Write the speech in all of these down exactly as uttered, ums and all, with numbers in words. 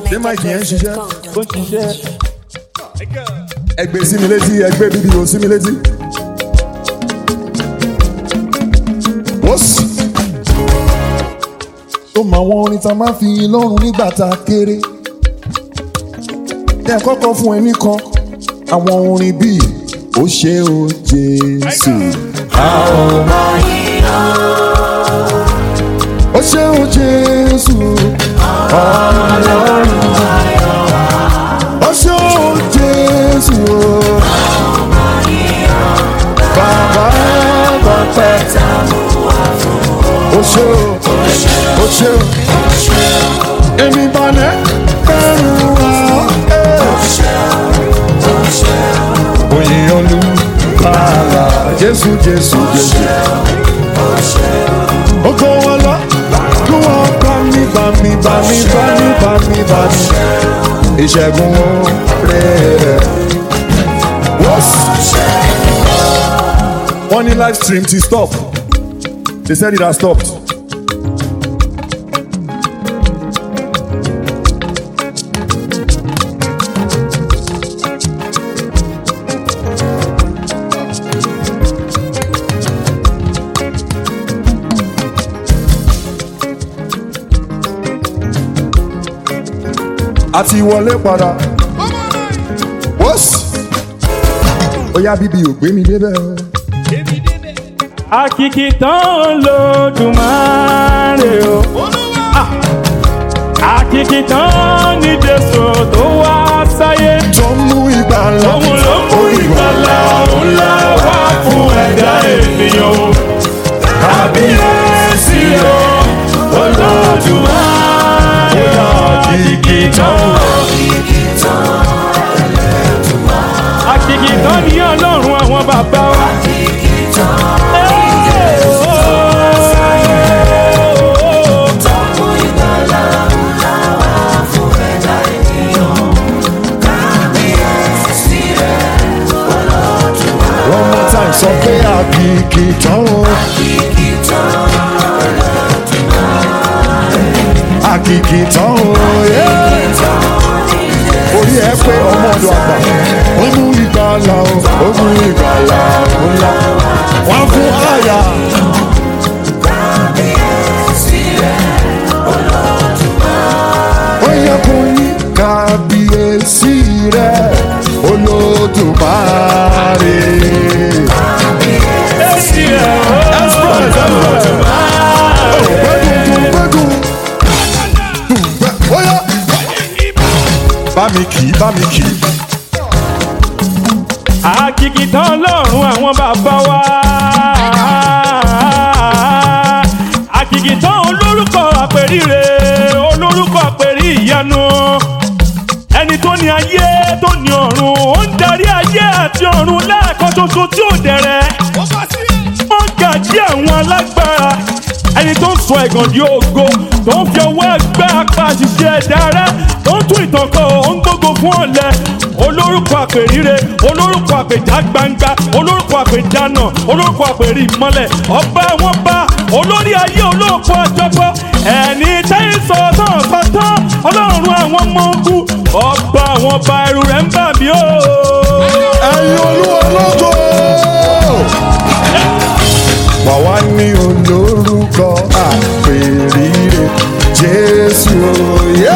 ṣé máìkì yẹn ń ṣiṣẹ́? Ó ṣiṣẹ́. Ẹ gbé sí mi létí, ẹ gbé bíbí o sí mi létí. Wọ́sì. Ó mọ àwọn orin tá a máa fi yin lọ́rùn nígbà tá a kéré. Ẹ kọ́kọ́ fún ẹ nìkan àwọn orin bíi ó ṣe o Jésù. A ò máa yìn ọ́. Ó ṣe o Jésù. Ọlọ́run ayọ̀ wa. Ó ṣe o Jésù. A ò máa yìn ọ́. Bàbá Ọpẹ́ tá a mú wá fún ọ. ó ṣe o. Ó ṣe o. Èmi balẹ̀ bẹ̀rù wa. Oyin Olúbàlà Jésù Jésù Jésù. Ogo wọn lọ, kí wọ́n bá mi bá mi bá mi bá mi bá mi bá mi. Ìṣẹ́gun rẹ̀. Wọ́n ní live stream ti stop. They said it has stopped. Àti wọlé padà. Wọ́sì. Ó yá bíbí ò gbé mi débẹ̀. Àkìkìtàn Olódùmarè o. Ah! Àkìkìtàn ní Jésù tó wá sáyé. Tó mú ìgbàlà. Òun ló mú ìgbàlà ńlá wá fún ẹ̀dá ènìyàn o. Kábíyèsí o, Olódùmarè o. Àkìkìtàn. Àkìkìtàn ní Ọlọ́run àwọn bàbá wa. One more time, sọ pé àkìkìtàn o. Àkìkìtàn o. Orí ẹ pé ọmọ ọdọ àgbà. Ó mú ìgbàlà o. Ó mú ìgbàlà ńlá. Wọ́n fún àyà. Ó yẹ kó ní kábíyèsí rẹ̀ Olódùmarè. Kábíyèsí rẹ̀ Bá mi kì í, bá mi kì í. Àkìkìtàn Ọlọ́run àwọn bàbá wa. Àkìkìtàn olórúkọ àpèríre, olórúkọ àpèrí ìyanu. Ẹni tó ní ayé tó ní ọ̀run, ó ń darí ayé àti ọ̀run lẹ́ẹ̀kan ṣoṣo tí ò dẹ̀rẹ̀. Ó ń gàjí àwọn alágbára. Ẹni tó ń sọ ẹ̀gàn di ògo, tó ń fi ọwọ́ ẹgbẹ́ apá àṣìṣe ẹ̀dá rẹ̀, tó ń tún ìtàn kọ, ó ń gbógo fún ọ̀lẹ. Olórúkọ àpèríre, olórúkọ àpèjá gbangba, olórúkọ àpèjánà, olórúkọ àpèrí ìmọ́lẹ̀, ọba wọn bá, olórí ayé olóòkú àjọpọ̀, ẹni tẹ́yìn sọ tán sọ́tán, ọlọ́run àwọn ọmọ ogun, ọba àwọn ọba ẹrù rẹ̀ ń bà mí o. Ẹ̀yin Olúwa lógo. Wàwá ní olórúkọ àpèríre Jésù òye.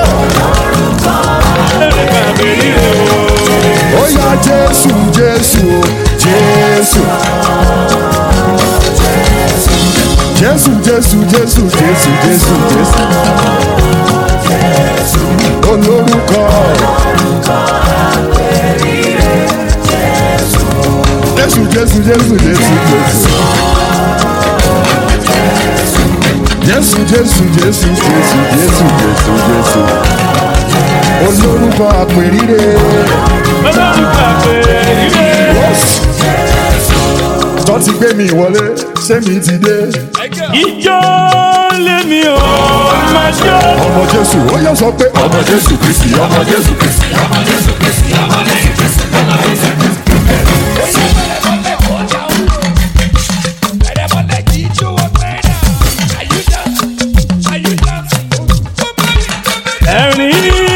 Ó yá Jésù Jésù o Jésù. Jésù Jésù Jésù Jésù Jésù Jésù. Olórúkọ. Jésù Jésù Jésù Jésù Jésù. Jésù Jésù Jésù Jésù Jésù Jésù Jésù. Olórúkọ àpèríre. Olórúkọ àpèríre. Tó ti gbé mi wọlé, ṣé mi ti dé? Ìjọ lèmi ò máa jó. Ọmọ Jésù, ó yọ sọ pé ọmọ Jésù Kristi, ọmọ Jésù Kristi, ọmọ Jésù Kristi, ọmọ Jésù Kristi, ọmọ Jésù Kristi. Ẹ̀rín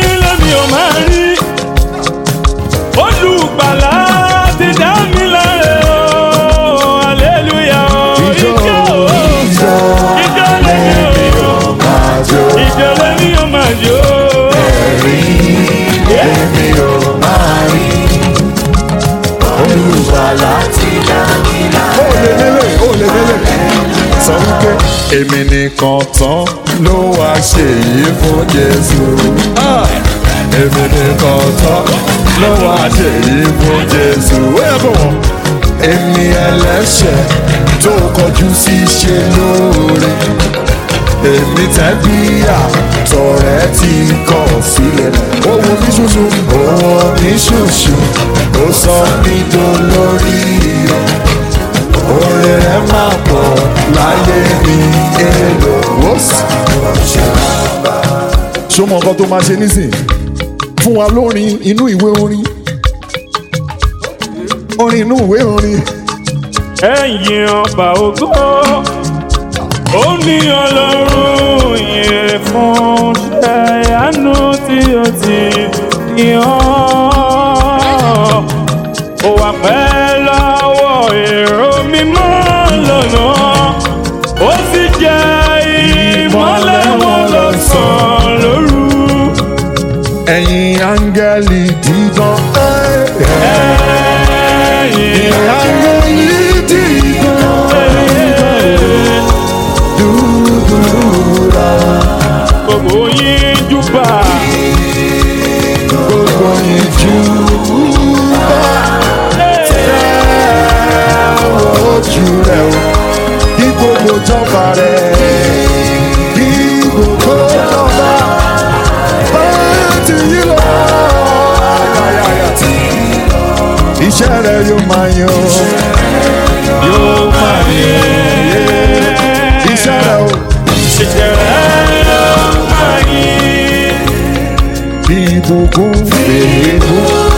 sọ wípé èmi nìkan tán ló wá ṣe yìí fún Jésù. Èmi nìkan tán ló wá ṣe yìí fún Jésù. Ó yẹ kó wọ́n. Èmi ẹlẹ́ṣẹ̀ tó kọjú sí ṣe lóore. Èmi tẹ́bí àtọ̀rẹ́ tí kọ̀ sílẹ̀. Ó wo mí ṣoṣo, ó wo mí ṣoṣo, ó sọ mí dolórí rẹ̀. Oore rẹ̀ máa pọ̀ láyé mi èlò. Ṣó mọ nǹkan tó máa ṣe nísìn? Fún wa lórin inú ìwé orin. Orin inú ìwé orin. Ẹ̀yin ọba ògo, ó ní Ọlọ́run yẹ fún ṣẹ́yánú tí ó ti yàn. Ó wà pẹ́ lọ́wọ́ èrò mímọ́ lọ́nà, ó sì jẹ́ ìmọ́lẹ̀ wọn lọ́sàn-án lóru. Ẹ̀yin áńgẹ́lì dídán. Ẹ̀yin áńgẹ́lì dídán. Dúdúrà. Gbogbo yín júbà. Gbogbo yín júbà. Ojú rẹ̀ o, kí gbogbo jọba rẹ̀, kí gbogbo jọba báyà tí yí lọ. Iṣẹ́ rẹ̀ yóò máa yan, yóò máa yan. Iṣẹ́ rẹ̀ o, Iṣẹ́ rẹ̀ yóò máa yìn. bí ìbùkún fèébù.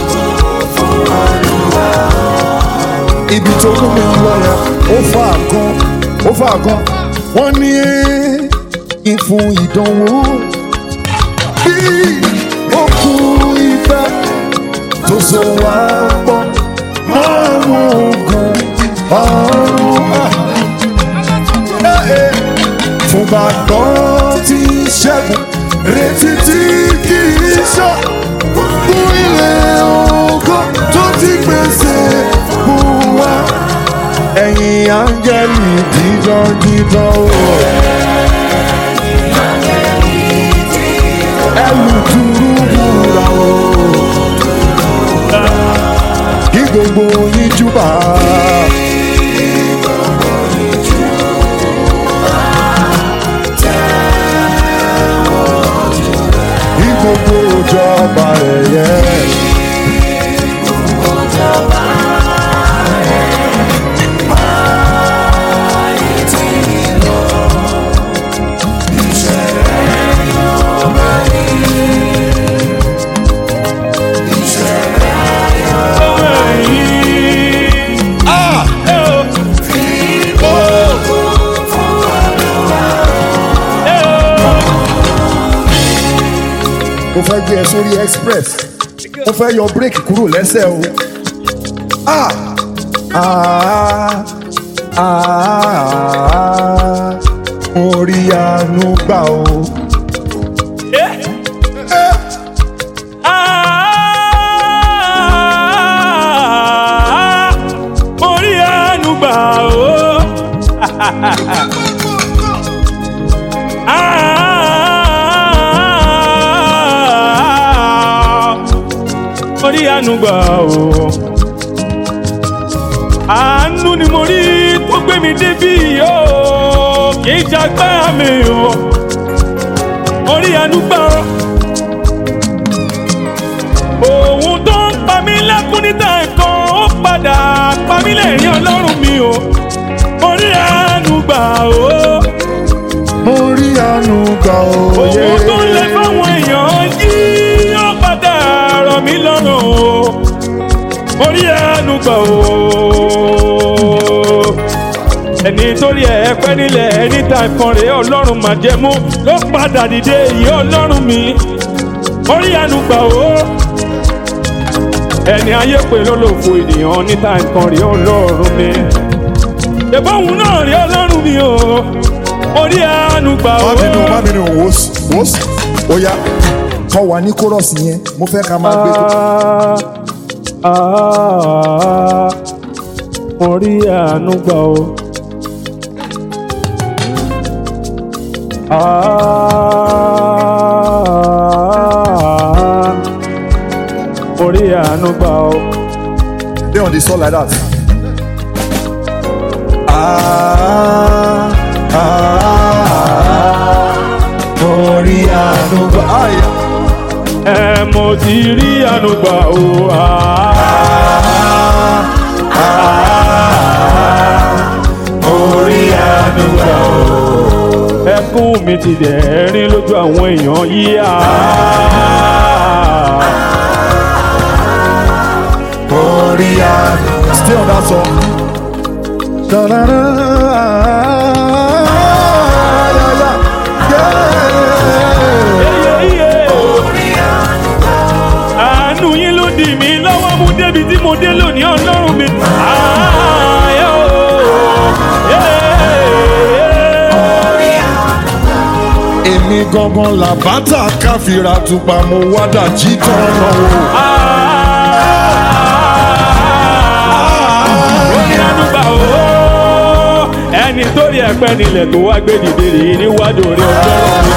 Ibi tó kún mi lọ yẹn, ó fà kan, ó fà kan. Wọ́n ní ìfún ìdánwò bí òkú ìfẹ́ tó so wá pọ̀ mọ́ àwọn ogun ọ̀run. Fún gbàgbọ́ tí ṣẹ́gun retí tí kì í ṣọ́ fún ilé ògo tó ti pèsè fún wa. Ẹ̀yin áńgẹ́lì dídán dídán o. Ẹlù dúró wúra o. Kí gbogbo yín júbà. Kí gbogbo jọba rẹ̀ yẹ. Mo fẹ́ gbé ẹ sórí express, mo fẹ́ yọ bírèkì kúrò lẹ́sẹ̀ o. Ah! Ah! Ah! Mo rí àánú gbà o. Ah, mo rí àánú gbà o. Mo rí àánú gbà o. Àánú ni mo rí tó gbé mi débí o, kì í ṣagbá mi o. Mo rí àánú gbà o. Òun tó ń pa mí lẹ́kún níta nǹkan ó padà pa mí lẹ́rìn Ọlọ́run mi o. Mo rí àánú gbà o. Mo rí àánú gbà o. Òun tó ń lẹ fáwọn èèyàn yìí ó padà rọ̀ mí lọ́rùn o. Mo rí àánú gbà o. Ẹni torí ẹ pẹ́ nílẹ̀ ẹni tá nǹkan rẹ̀ Ọlọ́run máa jẹ mú ló padà dìde yìí Ọlọ́run mi. Mo rí àánú gbà o. Ẹni ayé pè lólòfò ènìyàn níta nǹkan rẹ̀ Ọlọ́run mi. Ṣèbóhùn náà rí Ọlọ́run mi o. Mo rí àánú gbà o. Má bínú, má bínú, wòsì, wòsì, ó yá, kọ́ wa ní kórọ̀sì yẹn, mo fẹ́ ká máa gbé tó. Ah, ah, mo rí àánú gbà o. Ah, orí àánú gbà ó. Stay on the soul like that. Ah, ah, orí àánú gbà. Ah, yeah. Ẹ mo ti rí àánú gbà ó. Ah, ah, orí àánú gbà ó. ẹkún mi ti dẹ̀rín lójú àwọn èèyàn yìí. Ah, orí àánú. Stay on that song. Da-da-da. àánú yín ló dì mí lọ́wọ́ mú débi tí mo dé lónìí ọlọ́run mi. Ayọ̀ Èmi gangan làbátà káfíra tupa mo wá dàjí tọ́nà o. orí àánú gbà ó. ẹni tó rí ẹ̀pẹ́ nílẹ̀ tó wá gbé dìde rèé níwájú orí ọlọ́run mi.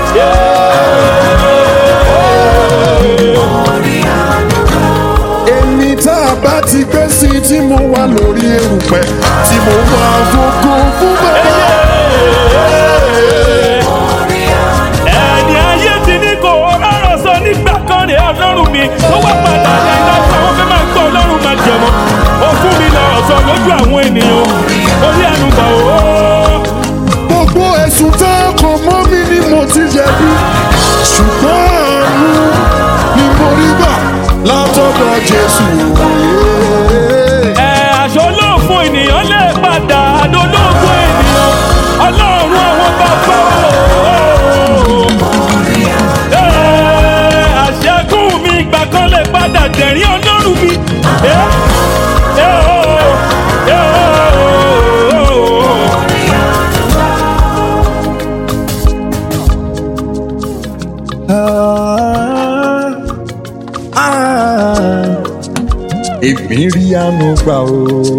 Èmi tá a bá ti gbé sí tí mo wà lórí erùpẹ̀ tí mo wà fògo fún bàbá. ẹni ayé ti ní kò rọrùn sọ nígbà kan rè ọlọ́run mi tó wá padà lẹ́yìn láti àwọn fẹ́ máa gbọ́ ọlọ́run máa jẹ̀mọ́. ó fún mi lọ́rọ̀ sọ lójú àwọn ènìyàn. orí àánú gbà ó. Gbogbo ẹ̀sùn tá a kàn mọ́ mi ni mo ti jẹ̀bi ṣùgbọ́n àánú ni mo rí gbà látọ̀dọ̀ Jésù. ẹ aṣọ olóòfún ènìyàn lè padà dolóògùn ènìyàn ọlọ́run àwọn bàbá o. ẹ àṣẹkùn mi ìgbà kan lè padà dẹ̀rín ọlọ́run mi. ẹ ẹ o ẹ o. Èmi rí àánú gbà o.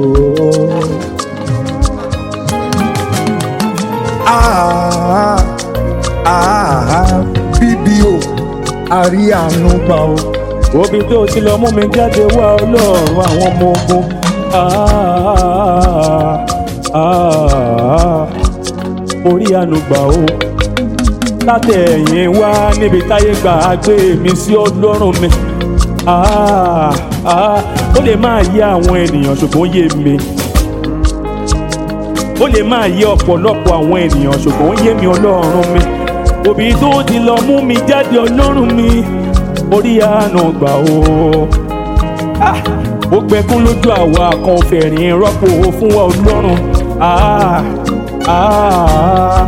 Ah, ah, bíbí o, a rí àánú gbà o. Obi tó ti lọ mú mi jáde wá ọlọ́run àwọn ọmọ ogun. Ah, ah, orí àánú gbà ó. látẹ̀yìn wá níbi táyé gbà á gbé mi sí ọlọ́run mi. Ah, ah, ó lè máa yé àwọn ènìyàn ṣùgbọ́n yé mi. Ó lè máa yé ọ̀pọ̀lọpọ̀ àwọn ènìyàn ṣùgbọ́n yé mi ọlọ́run mi. Òbí tó ti lọ mú mi jáde ọlọ́run mi. Orí àánú gbà ó. Ah, ó gbẹkún lójú àwa kan fẹ̀rín rọ́pò fún wa ọlọ́run. Ah, ah,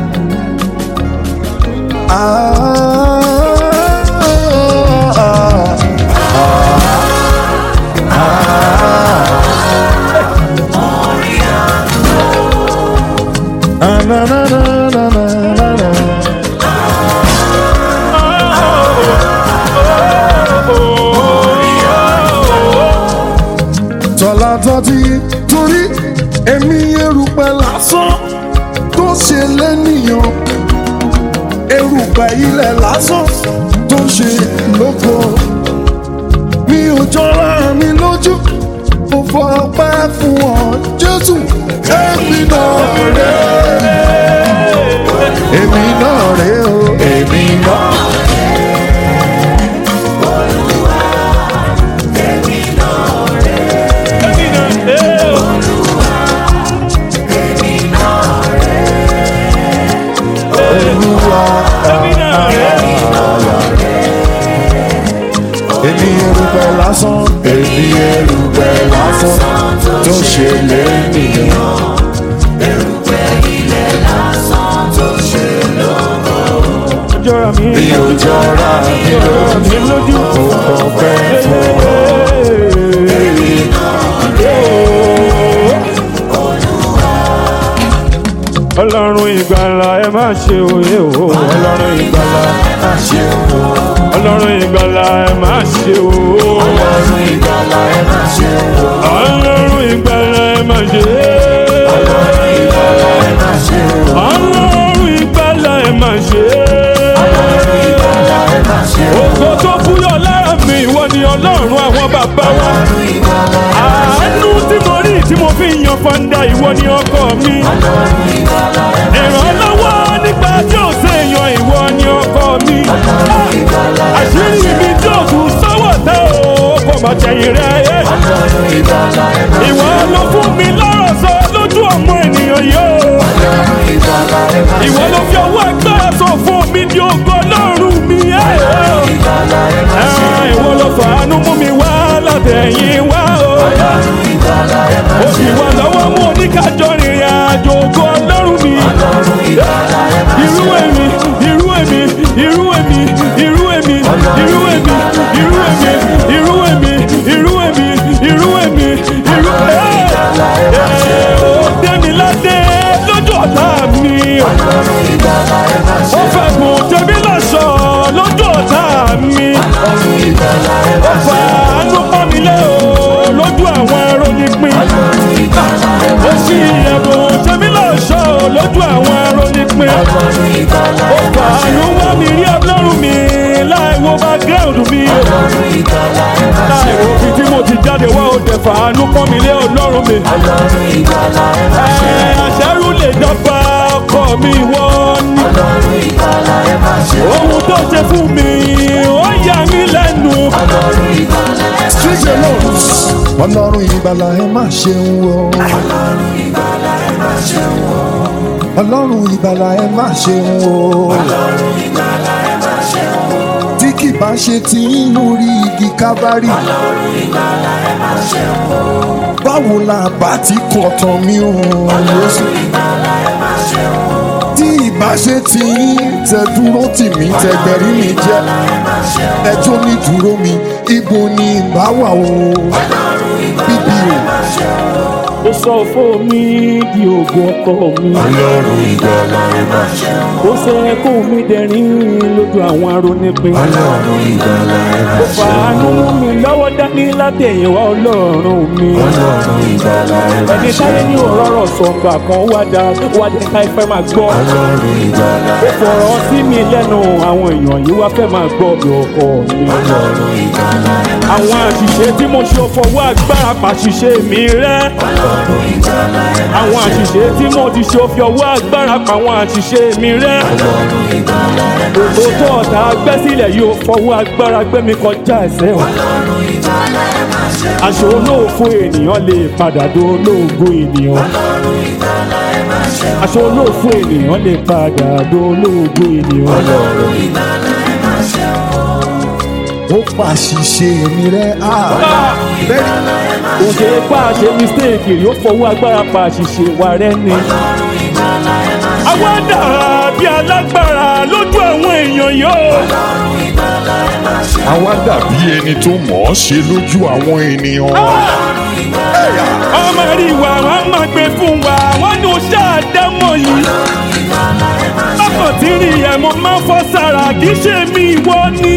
tọ́lá tọ́tí torí èmi erùpẹ̀ lásán tó ṣe lẹ́nìyàn erùpẹ̀ ilẹ̀ lásán tó ṣe lóko mi ò jọra mi lójú mo fọ ọpẹ́ fún ọ Jésù èmi náà rè èmi náà rè o èmi náà. Èmi erùpẹ̀ lásán, èmi erùpẹ̀ lásán tó ṣe lẹ́nìyàn. Erùpẹ̀ ilẹ̀ lásán tó ṣe lóko. jọra mi Mi ò jọra mi lójú, mo kàn fẹ́ fún ọ. Èmi náà rè Olúwa. Ọlọ́run ìgbàlà ẹ má ṣe òye o. Ọlọ́run ìgbàlà ẹ má ṣe o. Ọlọ́run ìgbàlà ẹ má ṣe o. Ọlọ́run ìgbàlà ẹ má ṣe o. Ọlọ́run ìgbàlà ẹ má ṣe. Ọlọ́run ìgbàlà ẹ má ṣe o. Ọlọ́run ìgbàlà ṣe é. Ògo tó búyọ̀ lára mi ìwọ ni ọlọ́run àwọn bàbá wa. Àánú tí mo rí tí mo fi yan fanda ìwọ ni ọkọ mi. Ìrànlọ́wọ́ nígbà tí ò séèyàn ìwọ ni ọkọ mi. Àṣírí mi tí ò tún sọ́wọ́ tẹ́ o kò má tẹ̀yìn rẹ̀. Ìwọ ló fún mi lọ́rọ̀ sọ lójú ọmọ ènìyàn yóò. Ìwọ ló fi ọwọ́ agbára sọ fún mi di ògo Ọlọ́run mi. Ìwọ ló fàánú mú mi wá látẹ̀yìn wá o. Ó sì wà lọ́wọ́ mú oníkájọ rìnrìn àjò ògo Ọlọ́run mi. Irú èmi, irú èmi, irú èmi, irú èmi, irú èmi, irú èmi, irú èmi, irú èmi, irú èmi, irú èmi. Ó dé mi ládé lójú ọ̀tá mi. Ó fẹ́ gùn tèmi lọ́ṣọ̀ lójú ọ̀tá mi. Ó fà ánú pọ́n mi lé o lójú àwọn arónípin. Ó sì ẹ̀bùn tèmi lọ́ṣọ̀ lójú àwọn arónípin. Ó fà ánú wá mi rí Ọlọ́run mi láì wo background mi. Láì wo fi tí mo ti jáde wá ó dẹ̀ fà ánú pọ́n mi lé Ọlọ́run mi. Àṣẹ́rù lè dọ́gba ọkọ mi wọ́n ní. Ohun tó ṣe fún mi ó yà mí lẹ́nu. Street alone. Ọlọ́run ìgbàlà ẹ má ṣeun o. Ọlọ́run ìgbàlà ẹ má ṣeun o. Tí kì bá ṣe ti ń lórí igi Kábárì. Báwo la bá ti kọ̀ tán mi ò lóṣù? Tí ìbá ṣe ti ń tẹ dúró tì mí tẹgbẹ̀rí mi jẹ́. Ẹjọ́ ní dúró mi, ibo ni ìbá wà o? Bíbí o. Ó sọ fún mi di ògo ọkọ mi. Ọlọ́run ìgbàlà ẹ má ṣeun o. Ó ṣe kó mi dẹ̀rín lójú àwọn arónípin. Ọlọ́run ìgbàlà ẹ má Ó ṣeun o. fàánú mú mi lọ́wọ́ dání látẹ̀yìnwá Ọlọ́run mi. Ọlọ́run ìgbàlà ẹ má Ẹni ṣeun táyé ní o. òróró sọ̀gbà kan wá dá wá dé ká ìfẹ́ máa gbọ́. Ọlọ́run ìgbàlà Ó fọ̀rọ̀ sí mi lẹ́nu àwọn èèyàn yìí wá fẹ́ máa gbọ́ mi ọkọ mi. Ọlọ́run ìgbàlà ẹ má Àwọn àṣìṣe tí mo ṣe fọwọ́ agbára pàṣìṣe mi rẹ́. Ọlọ́run ìgbàlà ẹ má Àwọn àṣìṣe tí mo ti ṣe fi ọwọ́ agbára pa àwọn àṣìṣe mi rẹ́. Ọlọ́run ìgbàlà ẹ má Òtò tó ọ̀tá gbẹ́ sílẹ̀ yóò fọwọ́ agbára gbé mi kọjá ẹsẹ̀ wọn. Ọlọ́run ìgbàlà ẹ má ṣeun o. Aṣọ olóòfo ènìyàn lè padà do olóògo ènìyàn. Ọlọ́run ìgbàlà ẹ má ṣeun o. Aṣọ olóòfo ènìyàn lè padà do olóògo ènìyàn. Ọlọ́run ìgbàlà ẹ má ṣeun o. Ó pàṣìṣe mi rẹ́ á. Kò ṣe é pa àṣe mistake rí ó fọwọ́ agbára pa àṣìṣe wa rẹ́ ni. Àwa dàrá bí alágbára lójú àwọn èèyàn yóò. Àwa dàbí ẹni tó mọ̀ ọ́ ṣe lójú àwọn ènìyàn. Ọmọ rí wa wọ́n máa gbé fún wa wọ́n ní oṣù àdámọ̀ yìí. Bákan tí rí ẹ̀ mo máa ń fọ́ sára kì í ṣe mí ìwọ ni.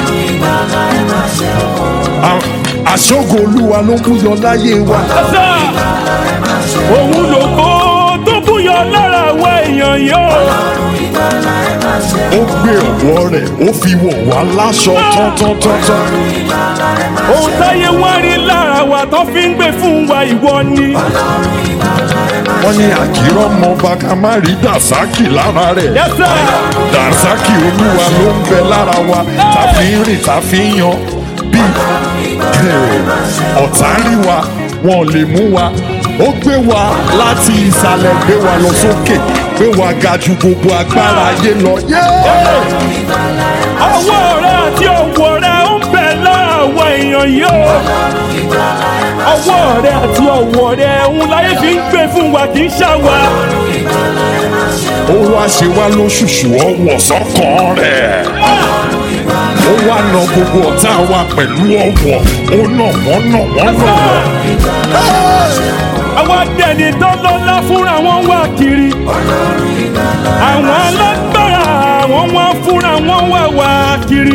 Àṣọ́gun Olúwa ló búyọ láyé wa. Ọ̀sà òun lògo tó búyọ lára wa èèyàn yóò. Ó gbé ọ̀wọ́ rẹ̀ ó fi wọ̀ wá láṣọ tán-tán-tán-tán. Ohun táyé wá rí lára wa tó fi ń gbé fún wa ìwọ ni. Wọ́n ní àkìrọ̀ mọ bàkà má rí dàsákì lára rẹ̀. Yes sir. Dàsákì Olúwa ló ń bẹ lára wa tá fi ń rìn tá fi ń yan bí ọ̀tá rí wa wọn ò lè mú wa. Ó gbé wa láti ìsàlẹ̀ gbé wa lọ sókè gbé wa ga ju gbogbo agbára ayé lọ. Ọwọ́ rẹ àti ọwọ́ rẹ ń bẹ lára àwọn èèyàn yóò. Ọwọ́ rẹ àti ọwọ́ rẹ ń láyé fi ń gbé fún wa kì í ṣàwà. Ó wá ṣe wá lóṣùṣù ọwọ́ sọ́kàn rẹ̀. Ó wá na gbogbo ọ̀tá wa pẹ̀lú ọwọ́. Ó nà wọ́n nà wọ́n nà wọ́n. Àwọn adẹ́ni tó lọ́lá fúnra wọn wá kiri. Àwọn alágbára àwọn wọn fúnra wọn wá wá kiri.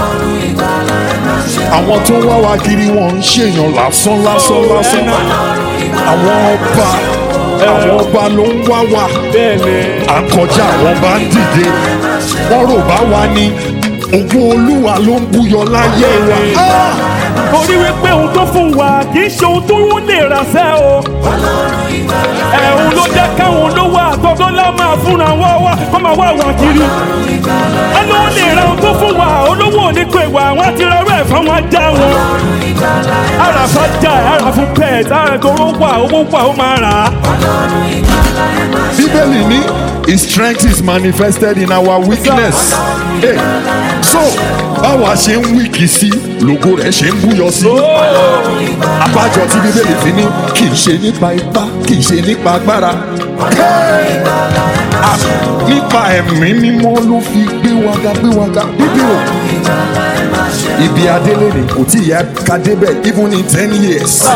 Àwọn tó wá wa kiri wọn ń ṣèyàn lásán lásán lásán. Àwọn ọba àwọn ọba ló ń wá wa bẹ́ẹ̀ni. à ń kọjá àwọn ọba ń dìde wọ́n rò bá wa ní ògo olúwa ló ń búyọ láyé wa. Ah! torí wípé ohun tó fún wa kì í ṣe ohun tó wọ́n lè rà sẹ́ o. ẹ̀hún ló jẹ́ káwọn olówó àtọ́gọ́lá máa fúnra wọ́n wá kó máa wá wà kiri. ẹni wọ́n lè ra ohun tó fún wa olówó ò ní pé wà wọ́n ti rọrọ ẹ̀ fún wọn já wọn. ara fún já ara fún pet ara tó owó wà owó wà ó máa rà á. bíbélì ní his strength is manifested in our weakness. Hey, so báwa ṣe ń wíkì sí lògo rẹ̀ ṣe ń búyọ sí. abájọ tí bíbélì fi ní kì í ṣe nípa ipá kì í ṣe nípa agbára. Hey! Ah, nípa ẹ̀mí mímọ́ ló fi gbé wa ga gbé wa ga bíbélì. ibi adélèrè kò tí ìyá ká débẹ̀ even in ten years.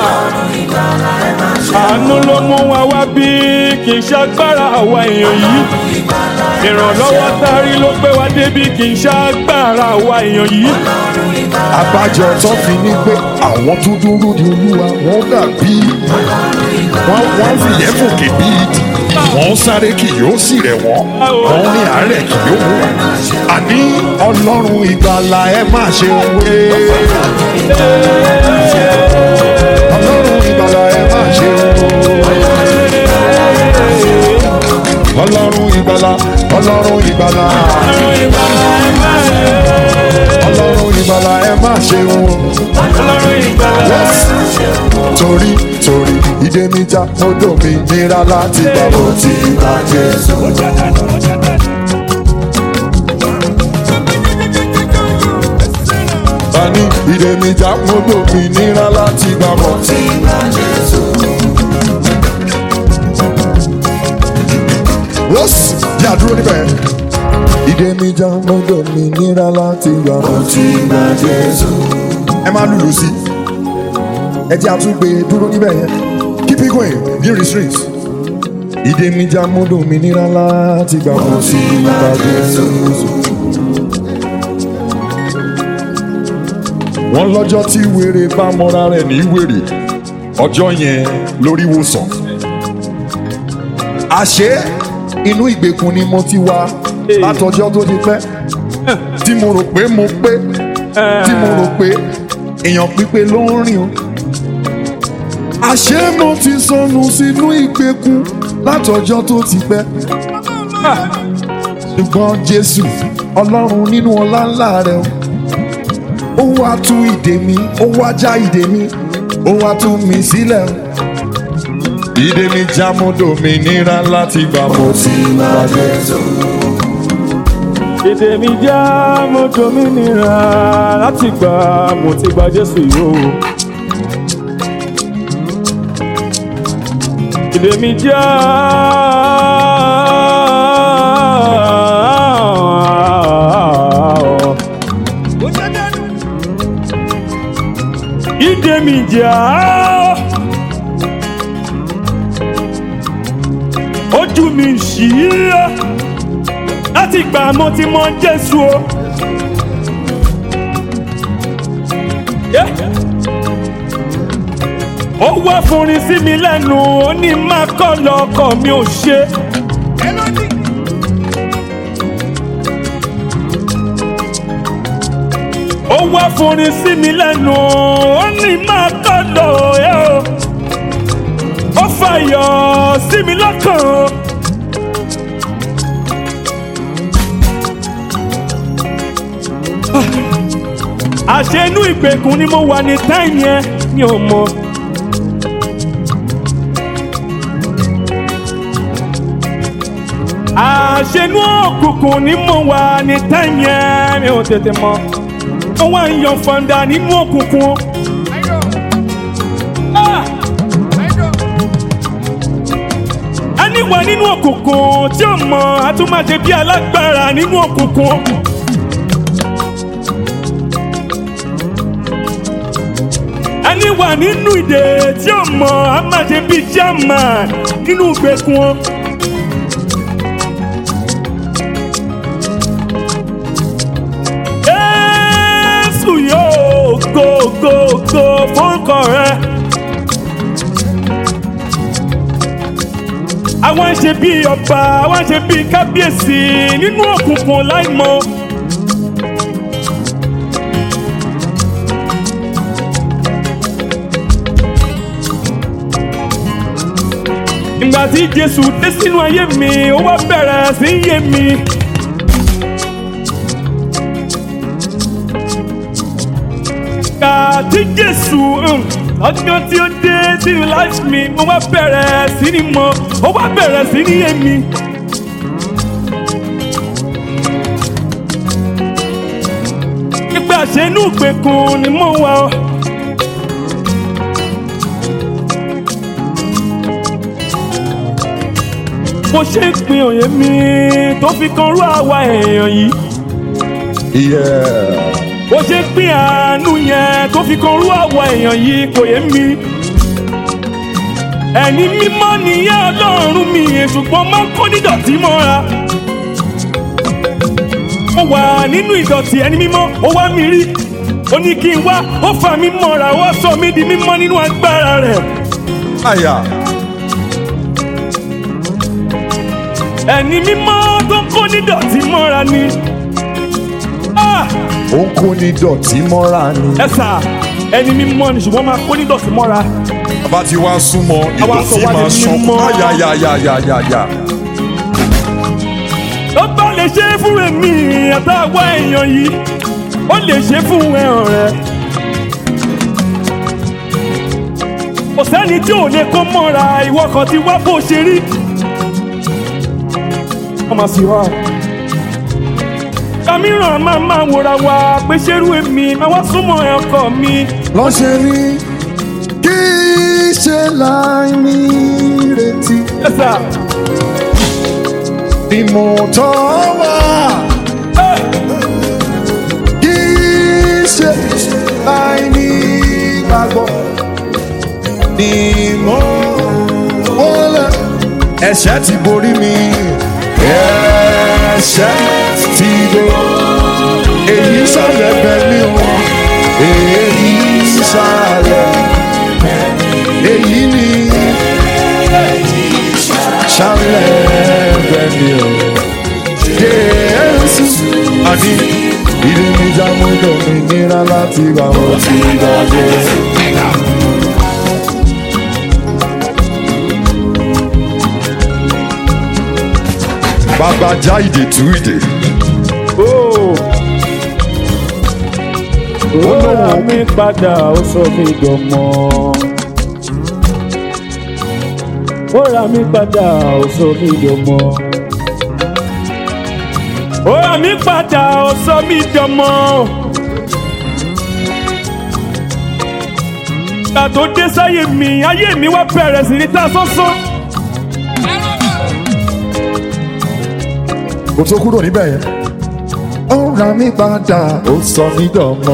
àánú ló mú wa wá bí kì í ṣàgbára àwa èèyàn yìí. ìrànlọ́wọ́ tárí ló gbé wa débi kì í ṣàgbára àwa èèyàn yìí. abájọ tó fi ní pé àwọn tó dúró di olúwa wọn dàbí wọn wọn fìyẹ́ fòkè bí ìdì wọn sáré kì yóò sì rẹ̀ wọ́n wọn ní àárẹ̀ kì yóò mú wọn. àní ọlọ́run ìgbàlà ẹ má ṣe wé. ọlọ́run ìgbàlà ẹ má ṣe wé. ọlọ́run ìgbàlà ọlọ́run ìgbàlà ọlọ́run ìgbàlà ẹ má ṣe wé. torí torí ìdè mi já odò mi nira láti gbà bó ti bá Jésù. Bani ìdè mi já odò mi nira láti gbà bó ti bá Jésù. Wọ́sì yà dúró níbẹ̀. Ìdè mi já odò mi nira láti gbà bó ti bá Jésù. Ẹ máa lùlù sí ẹ jẹ́ àtúgbè dúró níbẹ̀ yẹn keep it going be restrained. ìdè mi já mọ́dọ̀ mi nira láti gbà mọ́ sí ìbàdí Jésù. wọ́n lọ́jọ́ tí wèrè bá mọ́ra rẹ̀ ní wèrè ọjọ́ yẹn lórí wòsàn. àṣé inú ìgbèkùn ni mo ti wá látọjọ́ tó ti pẹ́ tí mo rò pé mo pé tí mo rò pé èèyàn pípé ló ń rìn o. àṣé mo ti sọnù sínú ìgbèkùn látọjọ́ tó ti pẹ́. ṣùgbọ́n Jésù Ọlọ́run nínú ọlá ńlá rẹ̀ ó wá tú ìdè mi ó wá já ìdè mi ó wá tú mi sílẹ̀. ìdè mi já mo dòmìnira láti gbà mo ti bá Jésù. ìdè mi já mo dòmìnira láti gbà mo ti bá Jésù yóò. ìdè mi já ìdè mi já ojú mi ṣí láti gbà mo ti mọ Jésù o. Yeah. ó wá fúnrin sí mi lẹ́nu ó ní má kọ́ lọ́kọ̀ mi ò ṣe. ó wá fúnrin sí mi lẹ́nu ó ní má kọ́ lọ́ ẹ́ o. ó fàyọ̀ sí mi lọ́kàn. àṣẹ inú ìgbèkùn ni mo wà ní táìmù yẹn mi ò mọ̀. àṣẹnú òkùnkùn ni mo wà ní táìmù yẹn mi ò tètè mọ̀. mo wá ń yan fanda nínú òkùnkùn. ẹni wà nínú òkùnkùn tí ó mọ̀ a tún máa ṣe bí alágbára nínú òkùnkùn. ẹni wà nínú ìdè tí ó mọ̀ a máa ṣe bí jámà nínú ìgbèkùn. Go, go, go, forúkọ rẹ. àwọn ṣe bí ọba àwọn ṣe bí kábíyèsí nínú òkùnkùn láìmọ̀. ìgbà tí Jésù dé sínú ayé mi ó wá bẹ̀rẹ̀ sí í yé mi. ìgbà tí Jésù ọjọ́ tí ó dé sínú life mi ó wá bẹ̀rẹ̀ sí ní mọ̀ ó wá bẹ̀rẹ̀ sí ní yé mi. nígbà ṣe inú ìgbèkùn ni mo wà ọ́. mo ṣe ń pin òye mi tó fi kan rú àwa èèyàn yìí. mo ṣe ń pin àánú yẹn tó fi kan rú àwa èèyàn yìí kò yé mi. ẹni mímọ́ nìyẹn Ọlọ́run mi ṣùgbọ́n máa ń kó nídọ̀tí mọ́ra. mo wà nínú ìdọ̀tí ẹni mímọ́ ó wá mi rí ó ní kí n wá ó fà mí mọ́ra ó wá sọ mí di mímọ́ nínú agbára rẹ̀. àyà. ẹni mímọ́ tó ń kó ní dọ̀tí mọ́ra ni. ó ń kó ní dọ̀tí mọ́ra ni. ẹ sà ẹni mímọ́ ni ṣùgbọ́n máa kó ní dọ̀tí mọ́ra. bàbá tí wàá súnmọ́ ìdọ̀tí máa sàn kú. ayayayayaya. ó bá lè ṣe é fún èmi àtàwọn èèyàn yìí ó lè ṣe é fún ẹ̀hàn rẹ̀. kò sẹ́ni tí ò lè kó mọ́ra ìwọ kan ti wá bó ṣe rí. ọmọ sí wa. kàmíràn máa máa wòra wa pé ṣerú èmi máa wá súnmọ́ ọkọ mi. lọ́sẹ̀ rí kí ṣe láì ní retí. Yes, sir. ìmọ̀tọ́ wà kí ṣe láì ní gbàgbọ́. ìmọ̀ wọlé ẹ̀ṣẹ̀ ti borí mi. ẹ̀ṣẹ̀ ti borí èyí sálẹ̀ bẹ̀ mí o. èyí sálẹ̀ èyí ni sálẹ̀ bẹ̀ mí o. Jésù àní ìdí ìjà mú dòmìnira láti bá wọn ti gbàgbé. Bàbá já ìdè tú ìdè. Ó rà mí padà ó sọ mí dọmọ. Ó rà mí padà ó sọ mí dọmọ. Ó rà mí padà ó sọ mí dọmọ. Ìgbà tó dé sáyé mi, ayé mi wá bẹ̀rẹ̀ sí ní ta sánsán. Kò tó kúrò níbẹ̀ yẹn. Ó rà mí padà, ó sọ mí dọmọ.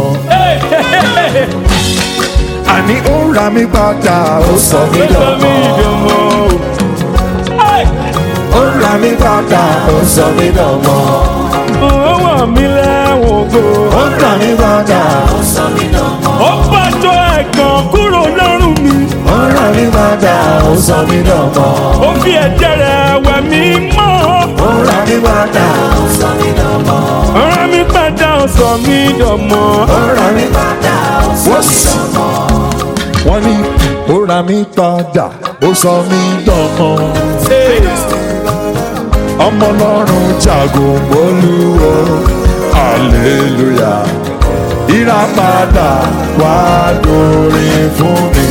Àní ó rà mí padà, ó sọ mí dọmọ. Ó rà mí padà, ó sọ mí dọmọ. Ó wọ̀ mí lẹ́wọ̀n gbò. Ó rà mí padà, ó sọ mí dọmọ. Ó bàjọ́ ẹ̀gàn kúrò lọ́rùn mi. ó rà mí padà, ó sọ mí dọmọ. Ó fi ẹ̀jẹ̀ rẹ̀ wẹ̀ mí mọ́. Ó rà mí padà, Ó sọ mí dọmọ. Ó rà mí padà ó sọ mí dọmọ. ó rà mí Padà ó sọ mí dọmọ. wọ́n ní ó rà mí padà, ó sọ mí dọmọ. Ọmọ Ọlọ́run jagun Olúwo, hallelujah. Ìràpadà wá dórin fún mi.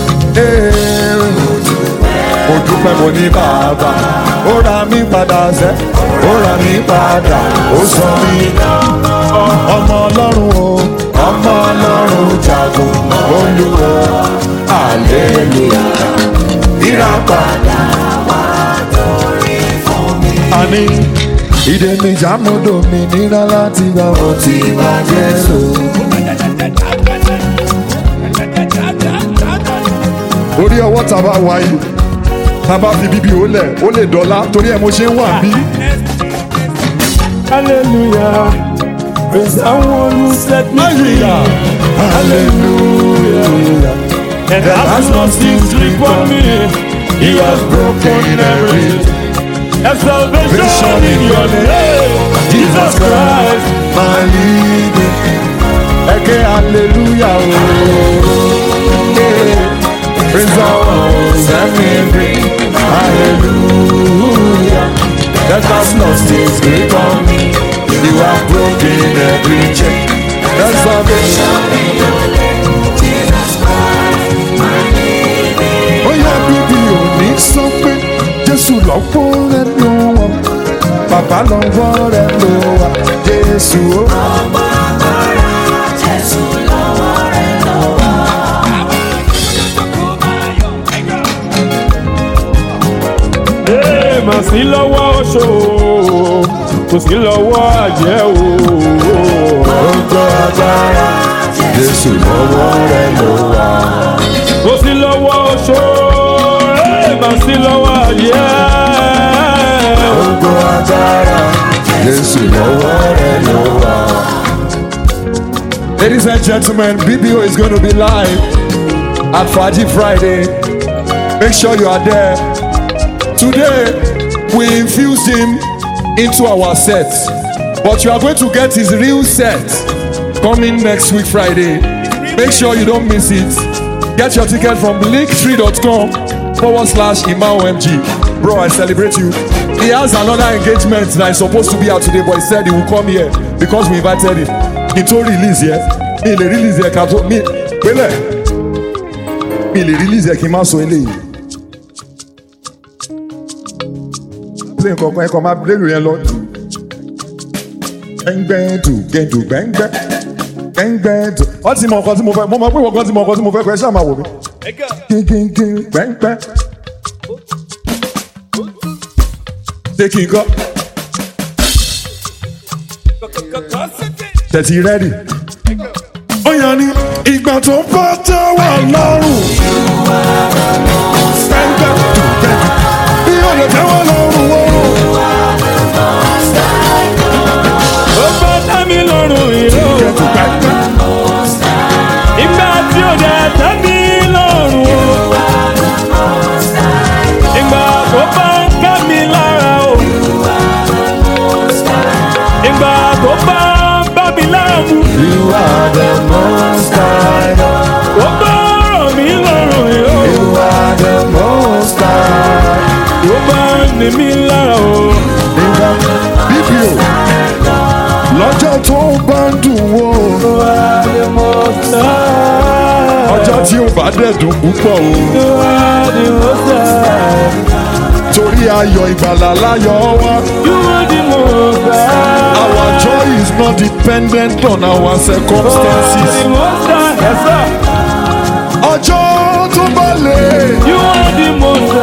Mo dúpẹ́ mo ní bàbá, ó rà mí padà sẹ́, ó rà mí padà, ó sọ mí dọmọ. Ọmọ Ọlọ́run o, ọmọ Ọlọ́run jagun Olúwo, hallelujah. Ìràpadà àní ìdè mi jàmúdò mi nira láti gbà wọ́n ti bá Jésù. orí ọwọ́ tá a bá wá yìí tá a bá fi bíbí ó lẹ̀ ó lè dọ́là torí ẹ̀ mo ṣe ń wà bí. Hallelujah, praise the one who set me free. Hallelujah. And has no sin to for me. He has broken everything. There's salvation in your name, Jesus Christ, my living. Eke hallelujah, oh, yeah. Praise the Lord, set me free. Hallelujah. That has lost its grip on me. You have broken every chain. There's salvation in your name, Jesus Christ, my living. Oh yeah, baby, you need something. Jésù lọ́wọ́ rẹ̀ ló wà, bàbá lọ́wọ́ rẹ̀ ló wà, Jésù ó. Ọgbà agbára Jésù lọ́wọ́ rẹ̀ ló wà. Ee, mà sí lọ́wọ́ oṣó, kò sí lọ́wọ́ àjẹ́ o. Ọgbà agbára Jésù lọ́wọ́ rẹ̀ ló wà. Kò sí lọ́wọ́ oṣó, ee, mà sí lọ́wọ́ àjẹ́. Ọgbà agbára Jésù lọ́wọ́ rẹ̀ ló wà. Ladies and gentlemen, B B O is going to be live at Faji Friday. Make sure you are there. Today, we infused him into our set, but you are going to get his real set coming next week Friday. Make sure you don't miss it. Get your ticket from linktree.com forward slash ImaOMG. Bro, I celebrate you. He has another engagement that is supposed to be out today, but he said he will come here because we invited him. He told release here. Me le release here. Kato me. Wele. Me le release here. Kima so ele. Play nǹkan kan ẹ̀kọ́ máa lérò yẹn lọ. Gbẹ́ngbẹ́ tù gẹ̀dù gbẹ́ngbẹ́. Gbẹ́ngbẹ́ tù. Wọ́n ti mọ ọkọ tí mo fẹ́. Mo mọ pé wọ́n kan ti mọ ọkọ tí mo fẹ́ kọ́ ẹ ṣáà máa wò mí. Gígígí gbẹ́ngbẹ́. Ṣé kí n kọ́? Tẹ̀sí rẹ́dì. Ó yàn ní ìgbà tó bá tẹ́ wà lọ́rùn. Gbẹ́ngbẹ́ tù gẹ̀dù. Bí ó lè tẹ́ wà lọ́rùn wọ́n. Ó bá tẹ́ mi lọ́rùn ìró. Gẹ̀dù gbẹ́ngbẹ́. Ìgbà tí ó dẹ̀ tẹ́ mi lọ́rùn o. Ìgbà tó bá ń ká mi lára o. Ìgbà tó bá ń bá mi láàmú. You are the most high. Ó bá rọ̀ mí lọ́rùn ìró. You are the most high. Ó bá ń ní mi lára o. Nígbà bíbí o, lọ́jọ́ tó bá ń dùn wò. You are the most high. Ọjọ́ tí ó bá dẹ̀ dùn púpọ̀ o. You are the most high. Torí ayọ̀ ìgbàlà láyọ̀ wá. You are the most high. Our joy is not dependent on our circumstances. You are the most high. Yes, sir. Ọjọ́ tó bá lè. You are the most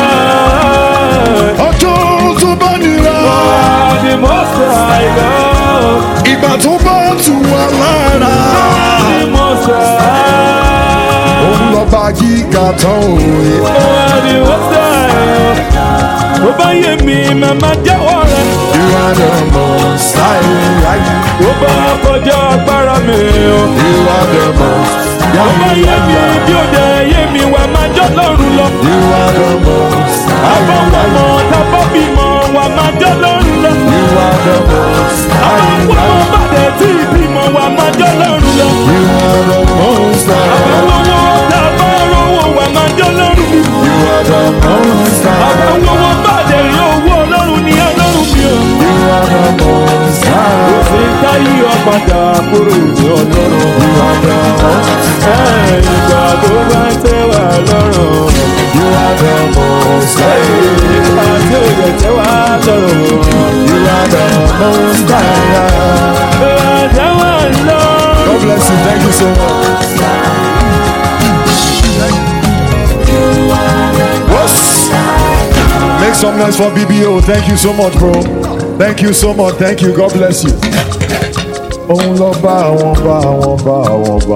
high. Ọjọ́ tó bá nira. You are the most high God. Ìgbà tó bá tù wá lára. You are the most high. Òun lọ́ba gíga tán òye. You are the most high. Ó bá yé mi, màmá jẹ́wọ́ rẹ̀. You are the most high. Ó bá kọjá agbára mi o. You are the most Ó bá yé mi bí ó dẹ̀ yé mi wà máa jọ́ lọ́rùn lọ. You are the most Àbọ̀wọ̀mọ̀ tàbọ̀ bímọ wà máa jọ́ lọ́rùn lọ. You are the most Àbọ̀wọ̀mọ̀ bàdẹ̀ tí ìbímọ wà máa jọ́ lọ́rùn lọ. You are the most Àbọ̀wọ̀mọ̀ tàbọ̀ rówó wà máa jọ́ lọ́rùn mi. You are the most Àbọ̀wọ̀mọ̀ bàdẹ̀ rí owó ọlọ́run ní ọlọ́run mi o. You are the most Kò sí táyé ọ̀padà kúrò ní ọlọ́run. You are the most Ìgbà tó bá ń tẹ́ wà lọ́rùn. You are the most Ìgbà tí ó yẹ tẹ́ wà lọ́rùn. You are the most Ìgbà tẹ́ wà lọ́rùn. God bless you. Thank you so much. What? Make some noise for B B O. Thank you so much, bro. Thank you so much. Thank you. God bless you. Òun lọ bá àwọn bá àwọn bá àwọn bá.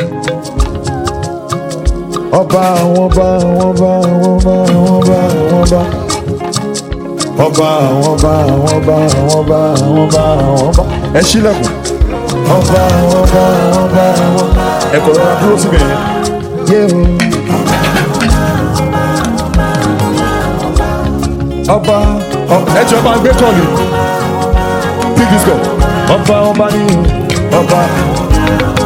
Ọba àwọn bá àwọn bá àwọn bá àwọn bá àwọn bá. Ọba àwọn bá àwọn bá àwọn bá àwọn bá àwọn bá. Ẹ ṣílẹ̀kùn. Ọba àwọn bá àwọn bá àwọn bá. Ẹ kò rọra dúró síbẹ̀ yẹn. Yé o. ọba ẹjọ́ bá gbé kọ́ọ̀lì pick this call ọba ọba ni ọba